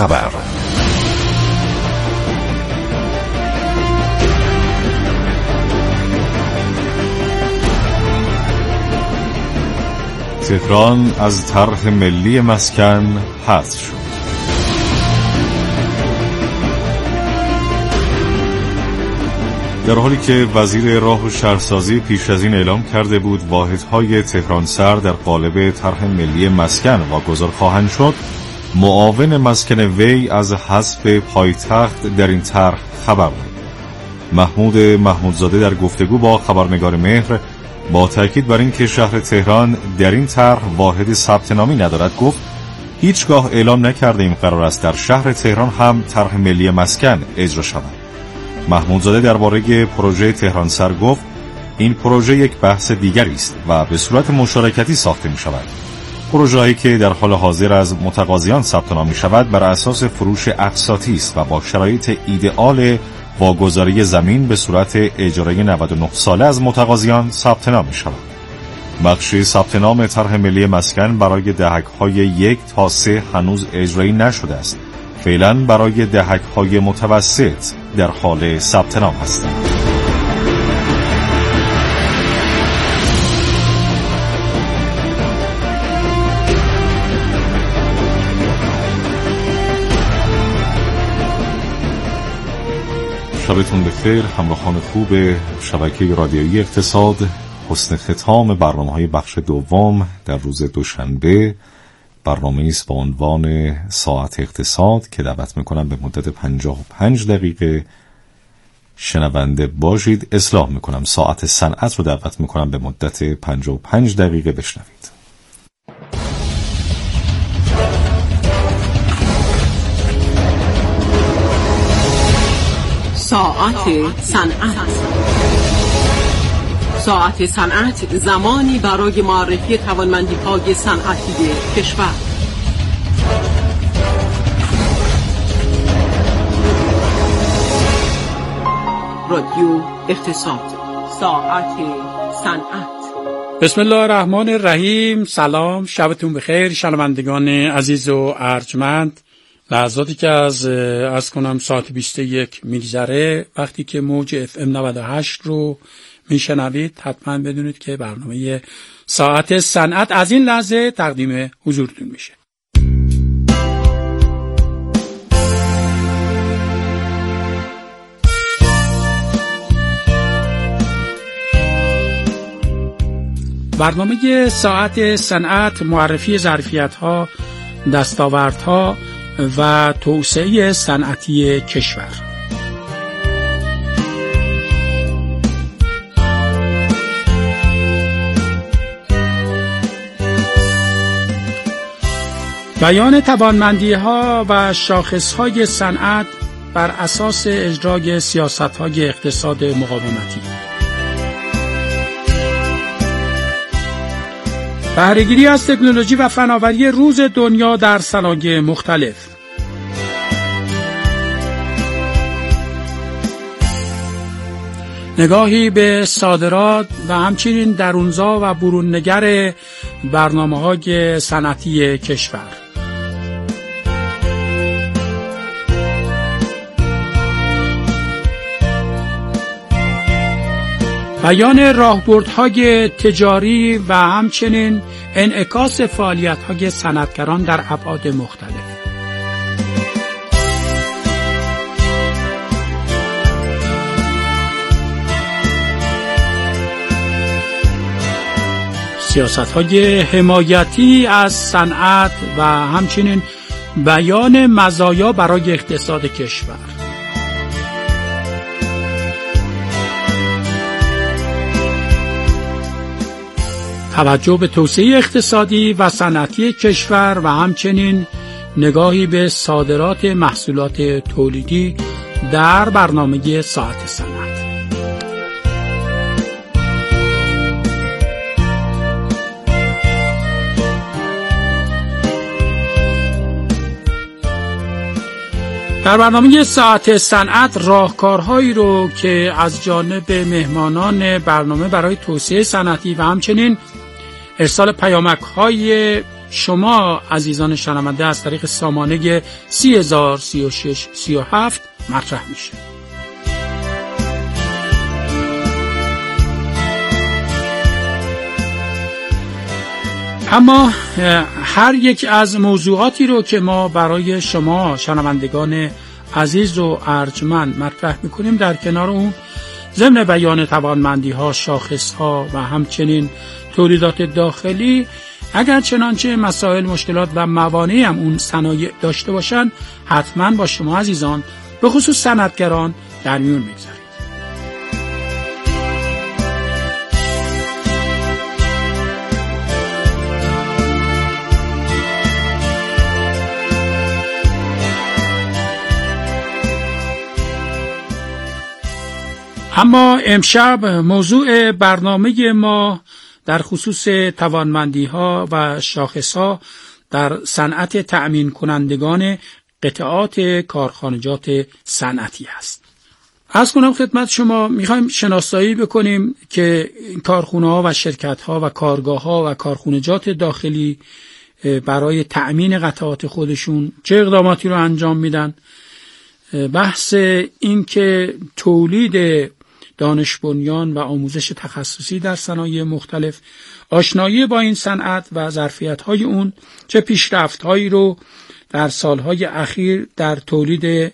خبر. تهران از طرح ملی مسکن حذف شد. در حالی که وزیر راه و شهرسازی پیش از این اعلام کرده بود واحدهای تهران سر در قالب طرح ملی مسکن واگذار خواهند شد، معاون مسکن وی از حذف پایتخت در این طرح خبر داد. محمود محمودزاده در گفتگو با خبرنگار مهر با تاکید بر این که شهر تهران در این طرح واحد ثبت نامی ندارد گفت هیچگاه اعلام نکرده این قرار است در شهر تهران هم طرح ملی مسکن اجرا شود. محمودزاده درباره پروژه تهران سر گفت این پروژه یک بحث دیگری است و به صورت مشارکتی ساخته می شود. پروژه‌ای که در حال حاضر از متقاضیان ثبت نام می شود بر اساس فروش اقساطی است و با شرایط ایدئال واگذاری زمین به صورت اجاره 99 ساله از متقاضیان ثبت نام می شود. بخش ثبت نام طرح ملی مسکن برای دهک‌های 1 تا 3 هنوز اجرایی نشده است. فعلا برای دهک‌های متوسط در حال ثبت نام هستند. شبتون بخیر همراهان خوب شبکه رادیویی اقتصاد. حسن ختام برنامه‌های بخش دوم در روز دوشنبه برنامه‌ای است با عنوان ساعت اقتصاد که دعوت می‌کنم به مدت 55 دقیقه شنونده باشید. اصلاح می‌کنم ساعت صنعت رو دعوت می‌کنم به مدت 55 دقیقه بشنوید. ساعت صنعت. ساعت صنعت زمانی برای معرفی توانمندی‌های صنعتی کشور. رادیو اقتصاد. ساعت صنعت. بسم الله الرحمن الرحیم. سلام، شبتون بخیر شنوندگان عزیز و ارجمند. لحظاتی که از کنم ساعت 21 میگذره، وقتی که موج FM 98 رو میشنوید حتما بدونید که برنامه ساعت صنعت از این لحظه تقدیم حضورتون میشه. برنامه ساعت صنعت معرفی ظرفیت‌ها، دستاوردها و توسعه صنعتی کشور. بیان توانمندی‌ها و شاخص‌های صنعت بر اساس اجرای سیاست‌های اقتصاد مقاومتی. بهره‌گیری از تکنولوژی و فناوری روز دنیا در صنایع مختلف. نگاهی به صادرات و همچنین درونزا و بروننگر برنامه‌های صنعتی کشور. بیان راهبردهای تجاری و همچنین انعکاس فعالیت‌های صنعتگران در ابعاد مختلف. سیاست‌های حمایتی از صنعت و همچنین بیان مزایا برای اقتصاد کشور. توجه به توسعه اقتصادی و صنعتی کشور و همچنین نگاهی به صادرات محصولات تولیدی در برنامه ساعت صنعت. در برنامه ساعت صنعت راهکارهایی رو که از جانب مهمانان برنامه برای توسعه صنعتی و همچنین ارسال پیامک‌های شما عزیزان شنونده از طریق سامانه 303637 مطرح میشه. اما هر یک از موضوعاتی رو که ما برای شما شنوندگان عزیز و ارجمند مطرح میکنیم، در کنار اون ضمن بیان توانمندی‌ها، شاخص‌ها و همچنین تولیدات داخلی، اگر چنانچه مسائل، مشکلات و موانعی هم اون صنایع داشته باشن، حتما با شما عزیزان به خصوص صنعتگران در میون میگذاریم. اما امشب موضوع برنامه ما در خصوص توانمندی‌ها و شاخص‌ها در صنعت تأمین کنندگان قطعات کارخانجات صنعتی است. عرض کنم خدمت شما، میخوایم شناسایی بکنیم که کارخانه‌ها و شرکت‌ها و کارگاه‌ها و کارخانجات داخلی برای تأمین قطعات خودشون چه اقداماتی رو انجام میدن. بحث این که تولید دانش بنیان و آموزش تخصصی در صنایع مختلف، آشنایی با این صنعت و ظرفیت‌های اون، چه پیشرفت‌هایی رو در سالهای اخیر در تولید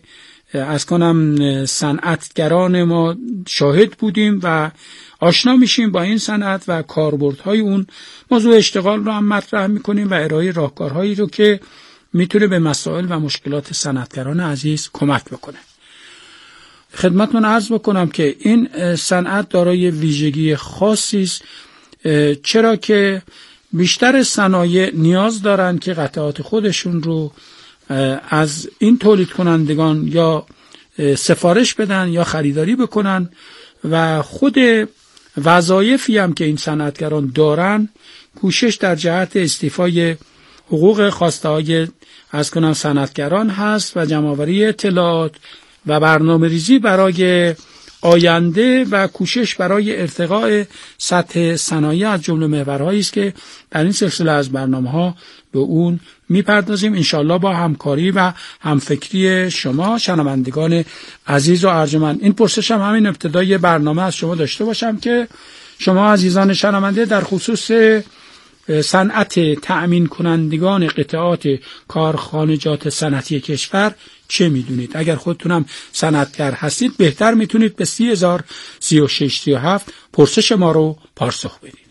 صنعتگران ما شاهد بودیم و آشنا میشیم با این صنعت و کاربردهای اون. موضوع اشتغال رو هم مطرح میکنیم و ارائه راهکارهایی رو که میتونه به مسائل و مشکلات صنعتگران عزیز کمک بکنه. خدمتتون عرض بکنم که این صنعت دارای ویژگی خاصی است، چرا که بیشتر صنایع نیاز دارن که قطعات خودشون رو از این تولید کنندگان یا سفارش بدن یا خریداری بکنن و خود وظایفی هم که این صنعتگران دارن کوشش در جهت استیفای حقوق خواسته‌های صنعتگران هست و جمع‌آوری اطلاعات و برنامه‌ریزی برای آینده و کوشش برای ارتقاء سطح صنایع از جمله محورهایی است که در این سلسله از برنامه‌ها به اون میپردازیم، انشالله با همکاری و همفکری شما شنوندگان عزیز و ارجمند. این پرسش هم همین ابتدای برنامه از شما داشته باشم که شما عزیزان شنونده در خصوص صنعت تأمین کنندگان قطعات کارخانجات صنعتی کشور چه میدونید؟ اگر خودتونم صنعتگر هستید بهتر میتونید به 303637 پرسش ما رو پاسخ بدید.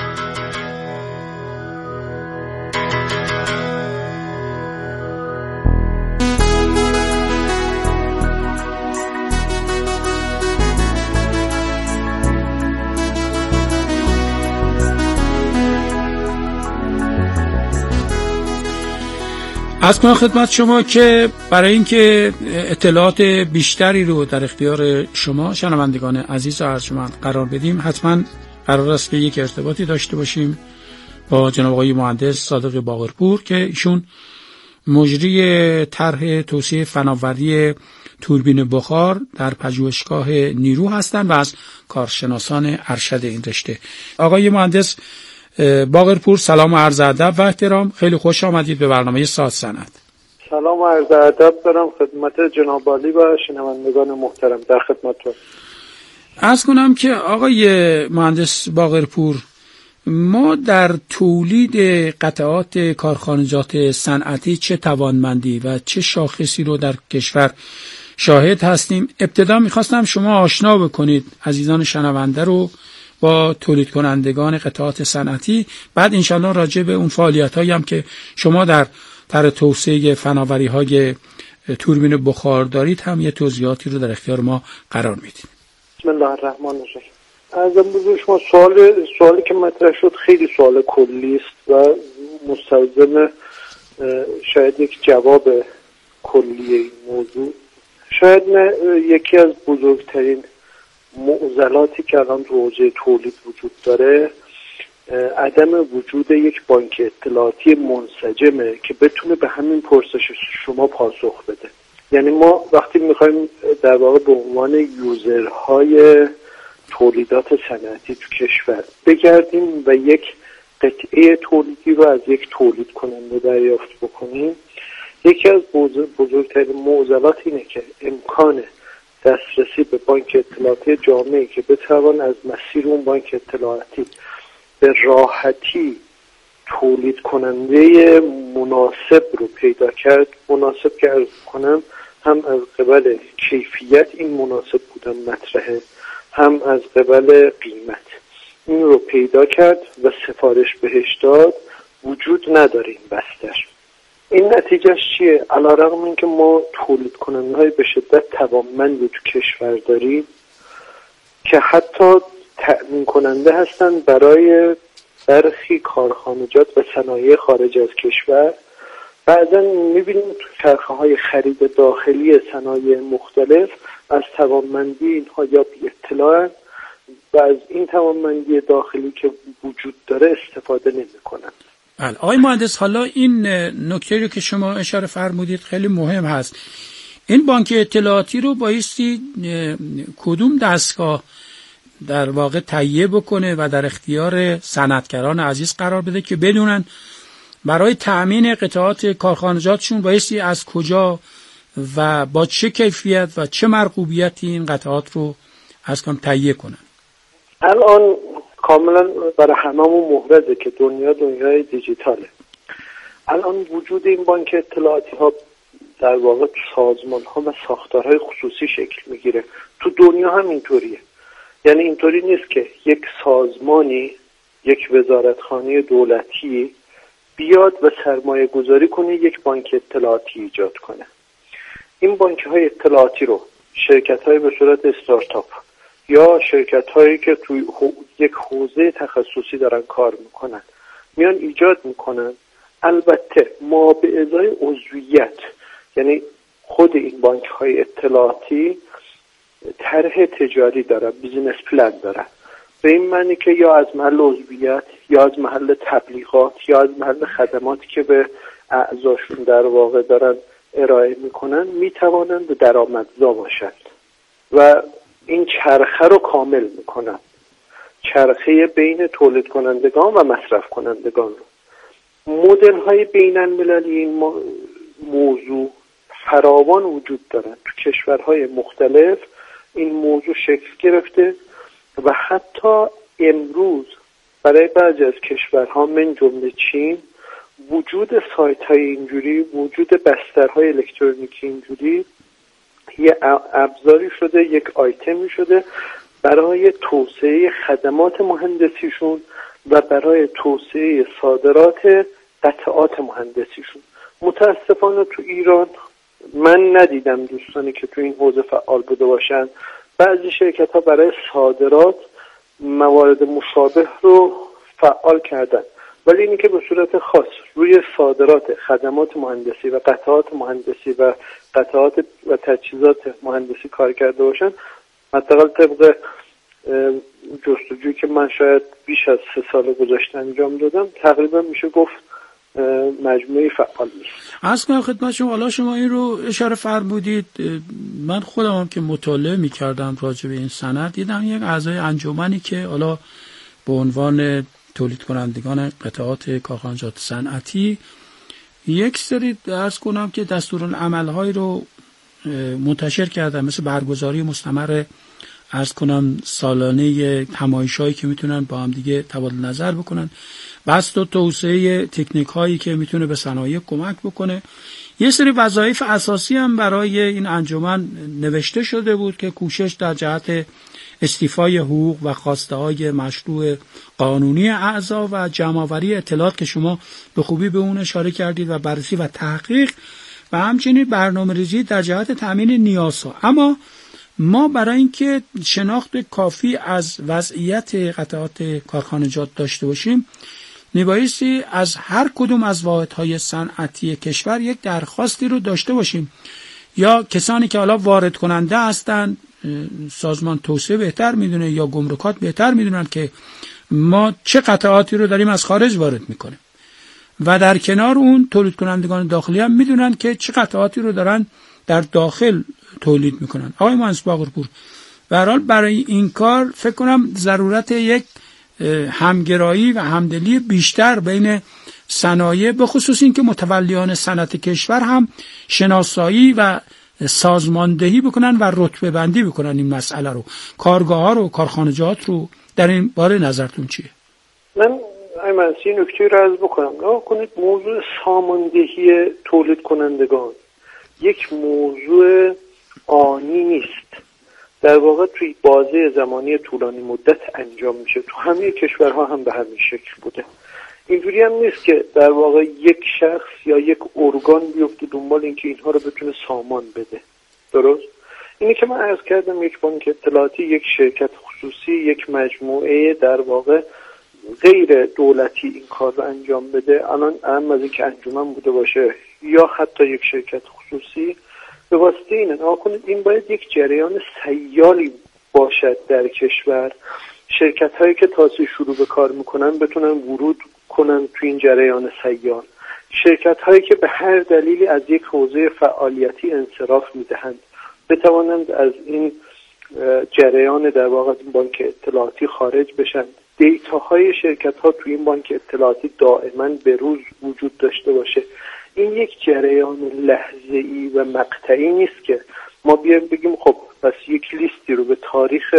از کنم خدمت شما که برای اینکه اطلاعات بیشتری رو در اختیار شما شنوندگان عزیز و ارجمند قرار بدیم، حتما قرار است که یک ارتباطی داشته باشیم با جناب آقای مهندس صادق باقرپور که ایشون مجری طرح توسعه فناوری توربین بخار در پژوهشگاه نیرو هستند و از کارشناسان ارشد این رشته. آقای مهندس باقرپور، سلام و عرض ادب و احترام، خیلی خوش آمدید به برنامه ساعت صنعت. سلام و عرض ادب دارم خدمت جناب عالی و شنوندگان محترم، در خدمتتون. عرض کنم که آقای مهندس باقرپور، ما در تولید قطعات کارخانجات صنعتی چه توانمندی و چه شاخصی رو در کشور شاهد هستیم؟ ابتدا میخواستم شما آشنا بکنید عزیزان شنونده رو با تولید کنندگان قطعات صنعتی، بعد انشالله راجع به اون فعالیت‌هایی هم که شما در طرح توسعه فناوری‌های توربین بخار دارید هم یه توضیحاتی رو در اختیار ما قرار میدید. بسم الله الرحمن الرحیم. ارزم بزرگ شما سوالی که مطرح شد خیلی سوال کلی است و مستلزم شاید یک جواب کلی این موضوع. شاید یکی از بزرگترین معضلاتی که الان تو حوزه تولید وجود داره عدم وجود یک بانک اطلاعاتی منسجمه که بتونه به همین پرسش شما پاسخ بده. یعنی ما وقتی میخوایم در واقع به عنوان یوزرهای تولیدات صنعتی تو کشور بگردیم و یک قطعه تولیدی رو از یک تولید کننده دریافت بکنیم، یکی از بزرگترین معضلات اینه که امکان دسترسی به بانک اطلاعاتی جامعه که بتوان از مسیر اون بانک اطلاعاتی به راحتی تولید کننده مناسب رو پیدا کرد. مناسب که عرض کنم هم از قبل کیفیت این مناسب بودن مطرحه، هم از قبل قیمت این رو پیدا کرد و سفارش بهش داد، وجود نداره این بستر. این نتیجهش چیه؟ علیرغم اینکه ما تولید کننده‌های به شدت توانمندی تو کشور داریم که حتی تأمین کننده هستن برای برخی کارخانجات و صنایع خارج از کشور، بعضا میبینیم تو چرخه‌های خرید داخلی صنایع مختلف از توانمندی اینها یا بی اطلاعن و از این توانمندی داخلی که وجود داره استفاده نمی‌کنن. بله آقای مهندس، حالا این نکته رو که شما اشاره فرمودید خیلی مهم هست. این بانک اطلاعاتی رو بایستی کدوم دستگاه در واقع تهیه بکنه و در اختیار صنعتگران عزیز قرار بده که بدونن برای تأمین قطعات کارخانجاتشون بایستی از کجا و با چه کیفیت و چه مرغوبیتی این قطعات رو از کام تهیه کنن؟ الان کاملا برای هممون محرزه که دنیای دیجیتاله. الان وجود این بانک اطلاعاتی ها در واقع تو سازمان ها و ساختارهای خصوصی شکل میگیره. تو دنیا هم اینطوریه. یعنی اینطوری نیست که یک سازمانی، یک وزارتخانه دولتی بیاد و سرمایه گذاری کنه یک بانک اطلاعاتی ایجاد کنه. این بانک های اطلاعاتی رو شرکت های به صورت استارتاپ یا شرکت هایی که توی یک حوزه تخصصی دارن کار میکنن میان ایجاد میکنن. البته ما به ازای عضویت، یعنی خود این بانک های اطلاعاتی طرح تجاری دارن، بیزینس پلان دارن، به این معنی که یا از محل عضویت یا از محل تبلیغات یا از محل خدماتی که به اعضاشون در واقع دارن ارائه میکنن میتوانند درآمدزا باشند و این چرخه رو کامل میکنن، چرخه بین تولید کنندگان و مصرف کنندگان رو. مدل های بین المللی این موضوع فراوان وجود دارن تو کشورهای مختلف. این موضوع شکل گرفته و حتی امروز برای بعضی از کشورها من جمله چین وجود سایت های اینجوری، وجود بسترهای الکترونیکی اینجوری یه ابزاری شده، یک آیتمی شده برای توسعه خدمات مهندسیشون و برای توسعه صادرات قطعات مهندسیشون. متاسفانه تو ایران من ندیدم دوستانی که تو این حوزه فعال بوده باشن. بعضی شرکت ها برای صادرات موارد مشابه رو فعال کردن، ولی اینی که به صورت خاص روی صادرات خدمات مهندسی و قطعات مهندسی و قطعات و تجهیزات مهندسی کار کرده باشن، حداقل طبق جستجویی که من شاید بیش از 3 سال گذشته انجام دادم، تقریبا میشه گفت مجموعه فعال نیست. عرض کنم خدمت شما، حالا شما این رو اشاره فرمودید، من خودم هم که مطالعه می‌کردم راجع به این سند دیدم یک اعضای انجمنی که حالا به عنوان تولید کنندگان قطعات کارخانجات صنعتی یک سری عرض کنم که دستورالعمل‌های رو منتشر کردن، مثل برگزاری مستمر عرض کنم سالانه همایش‌هایی که میتونن با هم دیگه تبادل نظر بکنن، بسط و توسعه تکنیک‌هایی که میتونه به صنایع کمک بکنه. یه سری وظایف اساسی هم برای این انجمن نوشته شده بود که کوشش در جهت استیفای حقوق و خواسته‌های مشروع قانونی اعضا و جمع‌آوری اطلاعات که شما به خوبی به اون اشاره کردید و بررسی و تحقیق و همچنین برنامه‌ریزی در جهت تأمین نیازها. اما ما برای اینکه شناخت کافی از وضعیت قطعات کارخانجات داشته باشیم میبایستی از هر کدوم از واحدهای صنعتی کشور یک درخواستی رو داشته باشیم، یا کسانی که حالا وارد کننده هستن، سازمان توسعه بهتر میدونه یا گمرکات بهتر میدونن که ما چه قطعاتی رو داریم از خارج وارد میکنیم و در کنار اون تولید کنندگان داخلی هم میدونن که چه قطعاتی رو دارن در داخل تولید میکنن. آقای مهندس باقرپور، به هر حال برای این کار فکر کنم ضرورت یک همگرایی و همدلی بیشتر بین صنایع، به خصوص این که متولیان صنعت کشور هم شناسایی و سازماندهی بکنن و رتبه بندی بکنن این مسئله رو، کارگاه ها رو، کارخانجات رو. در این باره نظرتون چیه؟ من ایمنسی نکته رو عرض بکنم. نگاه کنید، موضوع ساماندهی تولید کنندگان یک موضوع آنی نیست. در واقع توی بازه زمانی طولانی مدت انجام میشه. تو همه کشورها هم به همین شکل بوده. اینجوری هم نیست که در واقع یک شخص یا یک ارگان بیفته دنبال اینکه اینها رو بتونه سامان بده. درست؟ اینی که من عرض کردم، یک بانک اطلاعاتی، یک شرکت خصوصی، یک مجموعه در واقع غیر دولتی این کار رو انجام بده، الان اهم از این که انجمن بوده باشه یا حتی یک شرکت خصوصی، به واسطه اینه. نگاه کنید، این باید یک جریان سیالی باشد در کشور. شرکت هایی که تازه شروع به کار میکنن بتونن ورود کنن تو این جریان سیال. شرکت هایی که به هر دلیلی از یک حوزه فعالیتی انصراف میدهند بتوانند از این جریان در واقع این بانک اطلاعاتی خارج بشن. دیتاهای شرکت ها توی این بانک اطلاعاتی دائما به روز وجود داشته باشه. این یک جریان لحظه‌ای و مقطعی نیست که ما بیایم بگیم خب پس یک لیستی رو به تاریخ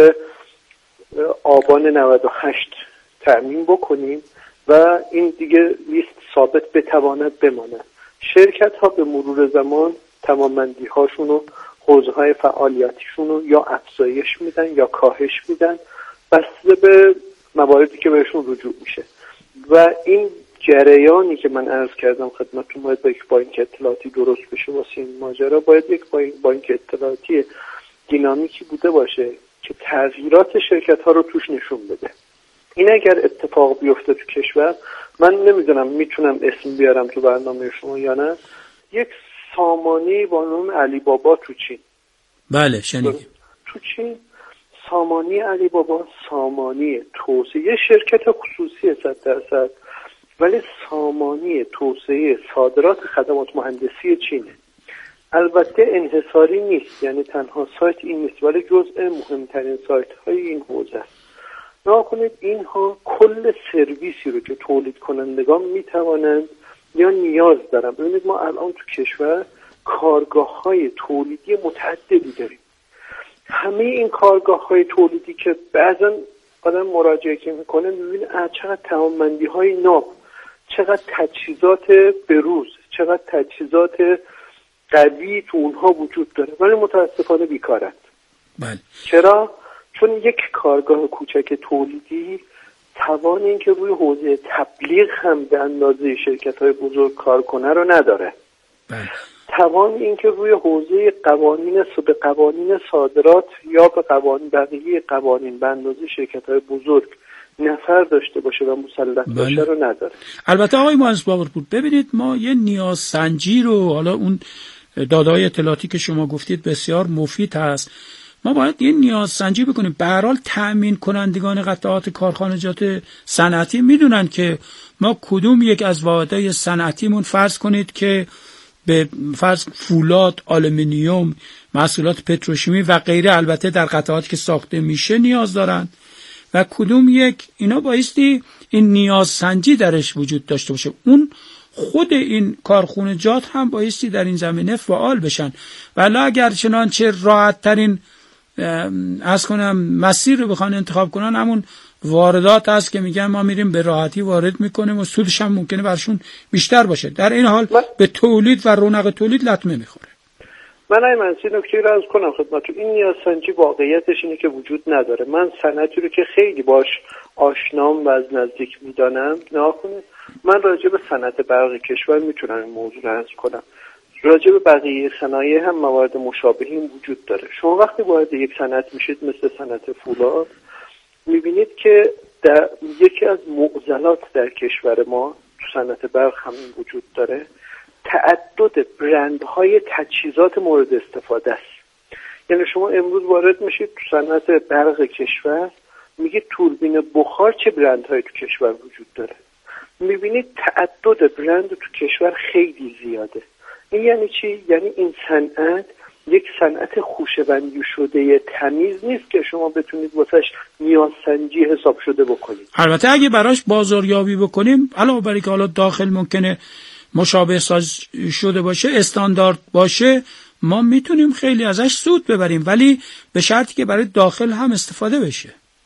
آبان 98 تأمین بکنیم و این دیگه لیست ثابت بتواند بماند. شرکت ها به مرور زمان توانمندی هاشون و حوزه های فعالیتیشون رو یا افزایش میدن یا کاهش میدن بسته به مواردی که بهشون رجوع میشه. و این جریانی که من عرض کردم خدمتتون باید با یک بانک اطلاعاتی درست بشه. واسه این ماجرا باید یک بانک اطلاعاتی دینامیکی بوده باشه که تغییرات شرکت ها رو توش نشون بده. این اگر اتفاق بیفته تو کشور، من نمیدونم میتونم اسم بیارم تو برنامه شما یا نه، یک سامانی با نام علی بابا تو چین. بله شنیدیم. تو چین سامانی علی بابا سامانی توسعه شرکت خصوصی 100%، ولی سامانی توسعه صادرات خدمات مهندسی چینه. البته انحصاری نیست، یعنی تنها سایت این نیست، ولی جزء مهمترین سایت های این حوزه است. نگاه کنید، اینها کل سرویسی رو که تولید کنندگان میتوانند یا نیاز دارن. ببینید ما الان تو کشور کارگاه های تولیدی متعددی داریم. همه این کارگاه های تولیدی که بعضا آدم مراجعه که میکنه میبینه چقدر توانمندی های ناب، چقدر تجهیزات بروز، چقدر تجهیزات قوی تو اونها وجود داره، ولی متاسفانه بیکارند. بله. چرا؟ چون یک کارگاه کوچک تولیدی توان این که روی حوزه تبلیغ هم به اندازه شرکت‌های بزرگ کار کنه رو نداره. بله. توان این که روی حوزه قوانین صادرات یا به بقیه قوانین به اندازه شرکت‌های بزرگ نفر داشته باشه و مسلط باشه رو نداره. البته آقای مهندس باقرپور، ببینید ما یه نیاز سنجی رو، حالا اون داده‌های اطلاعاتی که شما گفتید بسیار مفید هست، ما باید یه نیاز سنجی بکنیم. به هر حال تأمین کنندگان قطعات کارخانجات صنعتی میدونن که ما کدوم یک از واحدهای صنعتیمون، فرض کنید که به فرض فولاد، آلومینیوم، محصولات پتروشیمی و غیره، البته در قطعاتی که ساخته میشه نیاز دارن، و کدوم یک، اینا بایستی این نیاز سنجی درش وجود داشته باشه. اون خود این کارخانجات هم بایستی در این زمینه فعال بشن. ولی اگر چنانچه راحت ترین مسیر رو بخوان انتخاب کنن، همون واردات هست که میگن ما میریم به راحتی وارد میکنیم و سودش هم ممکنه برشون بیشتر باشه. در این حال به تولید و رونق تولید لطمه میخوره. من ایمنسی نکته رو عرض کنم خدمتتون. این نیازسنجی واقعیتش اینه که وجود نداره. من صنعتی رو که خیلی باش آشنام و از نزدیک میدانم، نگاه کنید، من راجع به صنعت برق کشور میتونم این موضوع رو عرض کنم. راجع به بقیه صنایع هم موارد مشابهی وجود داره. شما وقتی وارد یک صنعت میشید مثل صنعت فولاد، میبینید که در یکی از معضلات در کشور ما تو صنعت برق هم وجود داره، تعدد برندهای تجهیزات مورد استفاده است. یعنی شما امروز وارد میشید تو صنعت برق کشور، میگید توربین بخار چه برندهایی تو کشور وجود داره، میبینید تعدد برند تو کشور خیلی زیاده. این یعنی چی؟ یعنی این صنعت یک صنعت خوشه‌بندی شده تمیز نیست که شما بتونید واسش نیازسنجی حساب شده بکنید. البته اگه براش بازاریابی بکنیم، علاوه بر اینکه حالا داخل ممکنه مشابه ساز شده باشه، استاندارد باشه، ما میتونیم خیلی ازش سود ببریم، ولی به شرطی که برای داخل هم استفاده بشه.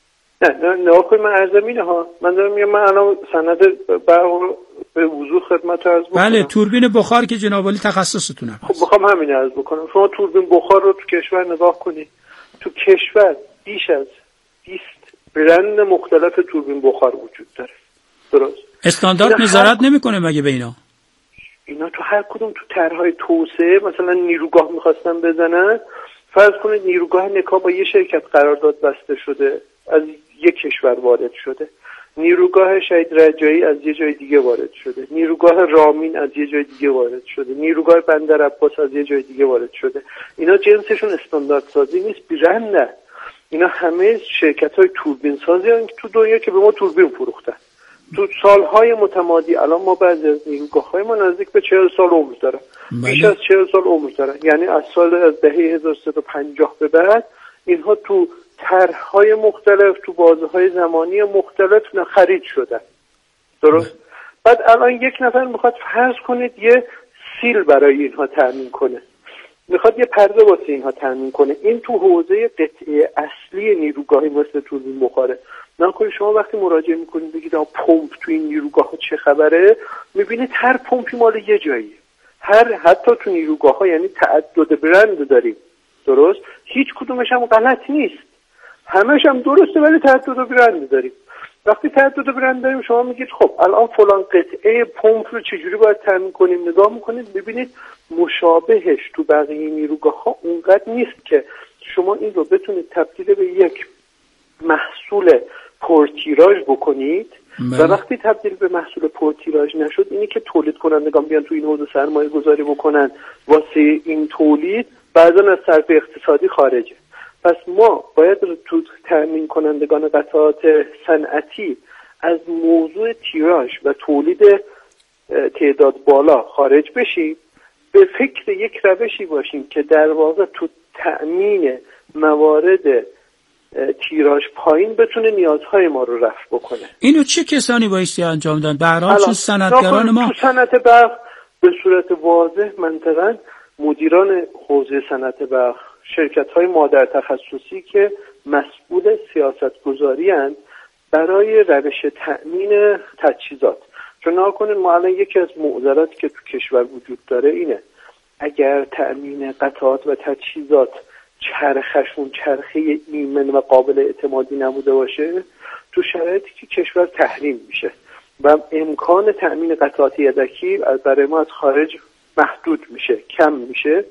نه کنید، من عرضم اینه ها، من دارم میگم، من الان صنعت برق به وضوح خدمت عرض بکنم. بله، توربین بخار که جناب عالی تخصصتونه. خب بخوام همین عرض بکنم، شما توربین بخار رو تو کشور نگاه کنید، تو کشور بیش از 20 برند مختلف توربین بخار وجود داره. درست؟ استاندارد نظارت نمیکنه مگه به اینا تو هر کدوم تو طرحهای توسعه مثلا نیروگاه میخواستن بزنن، فرض کنید نیروگاه نکا با یه شرکت قرارداد بسته شده، از یک کشور وارد شده، نیروگاه شهید رجایی از یه جای دیگه وارد شده، نیروگاه رامین از یه جای دیگه وارد شده، نیروگاه بندر عباس از یه جای دیگه وارد شده. اینا جنسشون استاندارد سازی نیست، برند. اینا همه شرکت‌های توربین سازی هستند که تو دنیا که به ما توربین فروختن. تو سالهای متمادی الان ما بعضی از نیروگاه‌های ما نزدیک به 40 سال عمر دارن. بیش از 40 سال عمر دارن. یعنی از دهه 1350 به بعد اینها تو طرح‌های مختلف، تو بازه‌های زمانی مختلف خرید شدن. درست؟ بعد الان یک نفر میخواد فرض کنید یه سیل برای اینها تامین کنه، میخواد یه پرده واسه اینها تامین کنه. این تو حوزه قطعه اصلی نیروگاهی مثل توربین بخاره. نکنید شما وقتی مراجعه میکنید بگید پمپ تو این نیروگاه ها چه خبره، میبینید هر پمپی مال یه جاییه. حتی تو نیروگاه ها، یعنی تعدد برند داریم. درست؟ هیچ کدومش هم غلط نیست، همش هم درسته، ولی تعدد برند داریم. وقتی تعدد برند داریم شما میگید خب الان فلان قطعه پمپ رو چجوری باید تامین کنیم، نگاه میکنید ببینید مشابهش تو بقیه نیروگاه ها اونقدر نیست که شما این رو بتونید تبدیل به یک محصول پرتیراژ بکنید. و وقتی تبدیل به محصول پرتیراژ نشد، اینی که تولید کنندگان بیان تو این حوزه سرمایه گذاری بکنن واسه این تولید، بعضا از صرف اقتصادی خارجه. پس ما باید تو تامین کنندگان قطعات صنعتی از موضوع تیراژ و تولید تعداد بالا خارج بشیم، به فکر یک روشی باشیم که در واقع تو تأمین موارد تیراژ پایین بتونه نیازهای ما رو رفع بکنه. اینو چه کسانی بایستی انجام دادن؟ به هر حال چون صنعتگران ما تو صنعت برق به صورت واضح منطقاً مدیران حوزه صنعت برق، شرکت‌های مادر تخصصی که مسئول سیاست‌گذاری هستند برای روش تأمین تجهیزات. چون نکنید ما الان یکی از معضلاتی که تو کشور وجود داره اینه، اگر تأمین قطعات و تجهیزات چرخشون چرخه ایمن و قابل اعتمادی نبوده باشه، تو شرایطی که کشور تحریم میشه و امکان تأمین قطعات یدکی برای ما از خارج محدود میشه، کم میشه.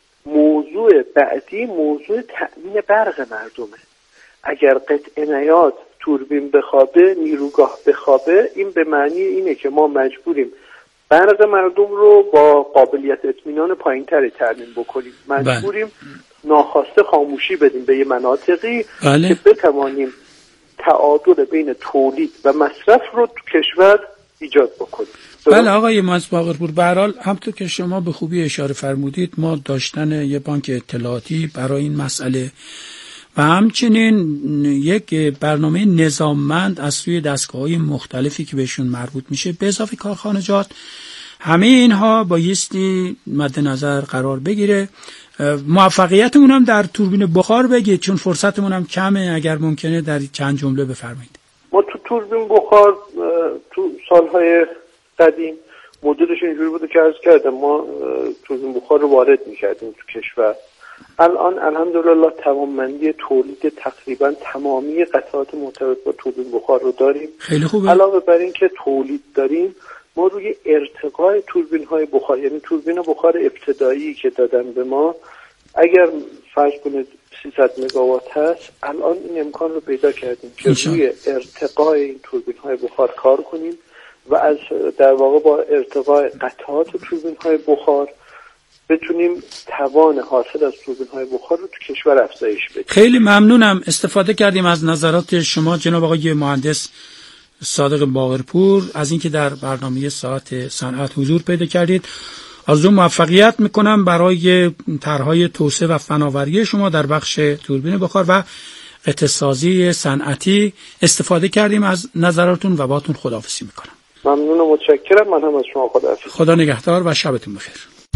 موضوع بعدی موضوع تأمین برق مردمه. اگر قطعه نیاد، توربین بخوابه، نیروگاه بخوابه، این به معنی اینه که ما مجبوریم برق مردم رو با قابلیت اطمینان پایین‌تری تامین بکنیم، مجبوریم ناخواسته خاموشی بدیم به یه مناطقی که بتوانیم تعادل بین تولید و مصرف رو تو کشور ایجاد بکنیم. بله آقای باقرپور، به هر حال همونطور که شما به خوبی اشاره فرمودید، ما داشتن یه بانک اطلاعاتی برای این مسئله و همچنین یک برنامه نظاممند از سوی دستگاه‌های مختلفی که بهشون مربوط میشه به اضافه کارخانجات، همه اینها بایستی مد نظر قرار بگیره. موفقیتمون هم در توربین بخار بگید، چون فرصتمون هم کمه، اگر ممکنه در چند جمله بفرمایید. ما تو توربین بخار تو سالهای قدیم مدلش اینجوری بوده که عرض کردم، ما توربین بخار رو وارد می‌کردیم تو کشور. الان الحمدلله توانمندی تولید تقریبا تمامی قطعات مرتبط با توربین بخار رو داریم. خیلی خوبه. علاوه بر این که تولید داریم، ما روی ارتقای توربین‌های بخار، یعنی توربین بخار ابتدایی که دادن به ما، اگر فرض کنید 300 مگاوات هست، الان این امکان رو پیدا کردیم که روی ارتقای این توربین‌های بخار کار کنیم و از در واقع با ارتقای قطعات توربین‌های بخار بتونیم توان حاصل از توربین‌های بخار رو تو کشور افزایش بدیم. خیلی ممنونم، استفاده کردیم از نظرات شما جناب آقای مهندس صادق باقرپور از اینکه در برنامه ساعت صنعت حضور پیدا کردید. آرزو موفقیت میکنم برای طرح‌های توسعه و فناوری شما در بخش دوربین بخار و قطعه سازی صنعتی. استفاده کردیم از نظراتتون و باهاتون خداحافظی میکنم. ممنون و متشکرم. من هم از شما خداحافظی. خدا نگهدار و شبتون بخیر.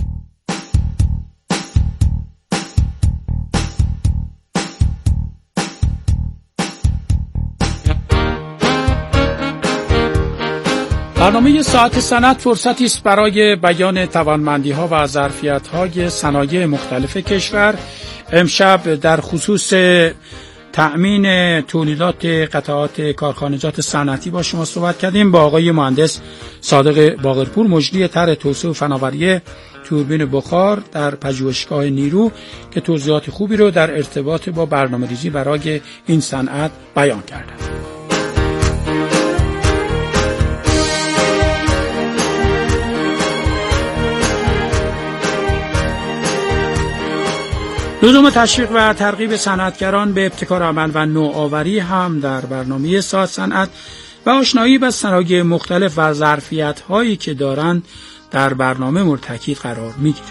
برنامه ساعت صنعت فرصتی است برای بیان توانمندی‌ها و ظرفیت‌های صنایع مختلف کشور. امشب در خصوص تأمین تولیدات قطعات کارخانجات صنعتی با شما صحبت کردیم با آقای مهندس صادق باقرپور، مجری طرح توسعه و فناوری توربین بخار در پژوهشگاه نیرو، که توضیحات خوبی رو در ارتباط با برنامه‌ریزی برای این صنعت بیان کردند. لزوم تشویق و ترغیب صنعتگران به ابتکار عمل و نوآوری هم در برنامه ساعت صنعت و آشنایی با صنایع مختلف و ظرفیت‌هایی که دارند در برنامه مورد تاکید قرار می‌گیرد.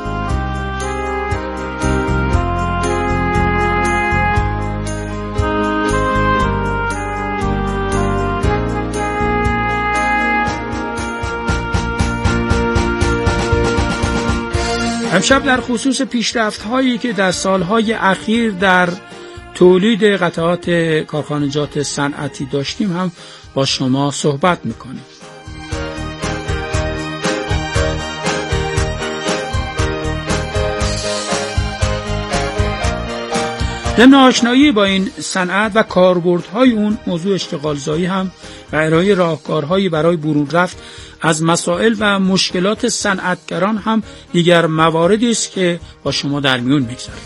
امشب در خصوص پیشرفت‌هایی که در سالهای اخیر در تولید قطعات کارخانجات صنعتی داشتیم هم با شما صحبت می‌کنیم. ضمن آشنایی با این صنعت و کاربردهای اون، موضوع اشتغالزایی هم و ارائه راهکارهایی برای برون رفت از مسائل و مشکلات صنعتگران هم دیگر مواردی است که با شما در میون میگذاریم.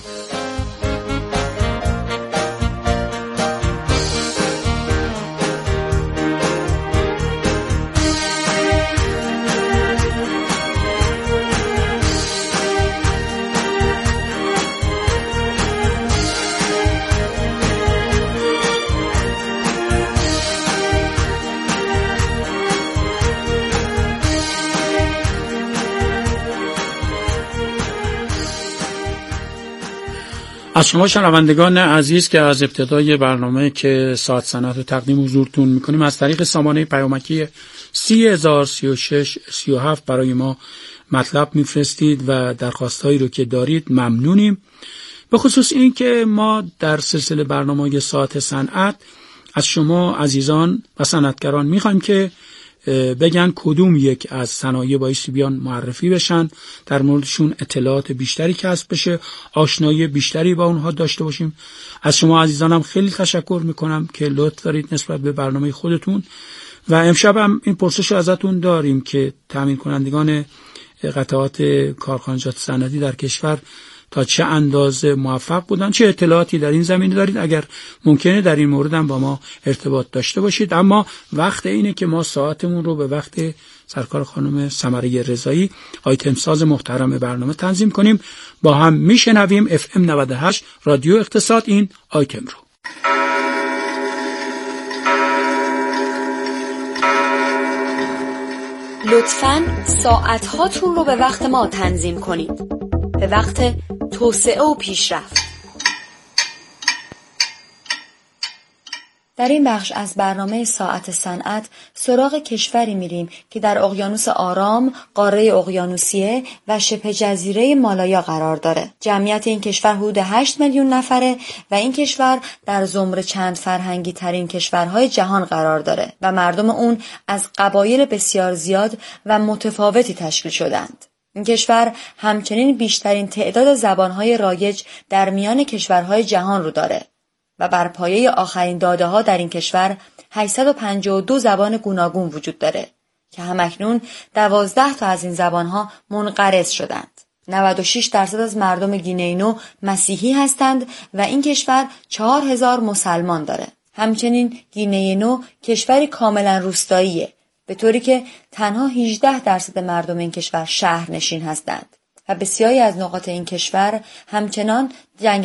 از شما شنوندگان عزیز که از ابتدای برنامه که ساعت صنعت رو تقدیم حضورتون میکنیم از طریق سامانه پیامکی 303637 برای ما مطلب میفرستید و درخواستهایی رو که دارید ممنونیم. به خصوص این که ما در سلسله برنامه ساعت صنعت از شما عزیزان و صنعتگران میخوایم که بگن کدوم یک از صنایع بایستی بیان معرفی بشن، در موردشون اطلاعات بیشتری کسب بشه، آشنایی بیشتری با اونها داشته باشیم. از شما عزیزانم خیلی تشکر میکنم که لطف دارید نسبت به برنامه خودتون و امشب هم این پرسش رو ازتون داریم که تامین کنندگان قطعات کارخانجات صنعتی در کشور تا چه اندازه موفق بودن، چه اطلاعاتی در این زمینه دارید. اگر ممکنه در این مورد هم با ما ارتباط داشته باشید. اما وقت اینه که ما ساعتمون رو به وقت سرکار خانم سمره رضایی، آیتم ساز محترم برنامه تنظیم کنیم. با هم میشنویم FM 98 رادیو اقتصاد این آیتم رو. لطفاً ساعت هاتون رو به وقت ما تنظیم کنید، به وقت توسعه و پیشرفت. در این بخش از برنامه ساعت صنعت سراغ کشوری میریم که در اقیانوس آرام، قاره اقیانوسیه و شبه جزیره مالایا قرار داره. جمعیت این کشور حدود 8 میلیون نفره و این کشور در زمره چند فرهنگی ترین کشورهای جهان قرار داره و مردم اون از قبایل بسیار زیاد و متفاوتی تشکیل شدند. این کشور همچنین بیشترین تعداد زبانهای رایج در میان کشورهای جهان رو داره و بر پایه آخرین داده‌ها در این کشور 852 زبان گوناگون وجود داره که همکنون 12 تا از این زبانها منقرض شدند. 96% از مردم گینه نو مسیحی هستند و این کشور 4000 مسلمان داره. همچنین گینه نو کشوری کاملا روستاییه، به طوری که تنها 18% مردم این کشور شهرنشین هستند و بسیاری از نقاط این کشور همچنان جنگ